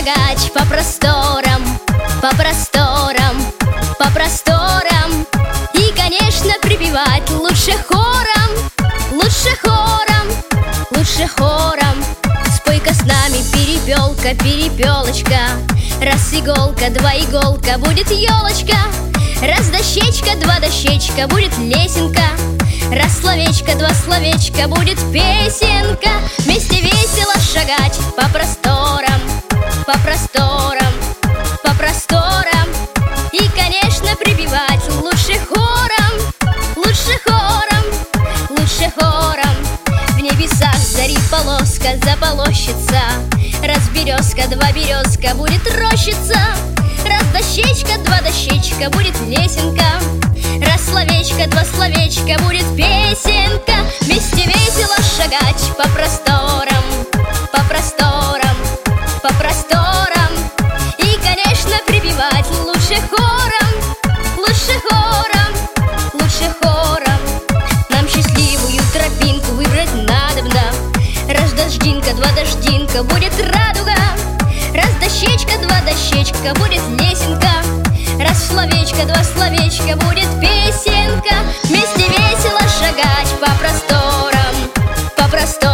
шагать по просторам, по просторам, по просторам. И, конечно, припевать лучше хором, лучше хором, лучше хором. Спой-ка с нами, перепелка, перепелочка. Раз иголка, два иголка, будет елочка. Раз дощечка, два дощечка, будет лесенка. Раз словечко, два словечка, будет песенка. Вместе весело шагать по просторам, по просторам, по просторам. И, конечно, припевать лучше хором, лучше хором, лучше хором. В небесах зари полоска заполощется. Раз березка, два березка, будет рощица. Раз дощечка, два дощечка, будет лесенка. Раз словечко, два словечка, будет песенка. Вместе весело шагать по просторам, по просторам, по просторам. И, конечно, припевать лучше хором, лучше хором, лучше хором. Нам счастливую тропинку выбрать надобно. Раз дождинка, два дождинка, будет радуга. Раз дощечка, два дощечка, будет лесенка. Раз словечко, два словечка, будет песенка. Вместе весело шагать по просторам, по просторам.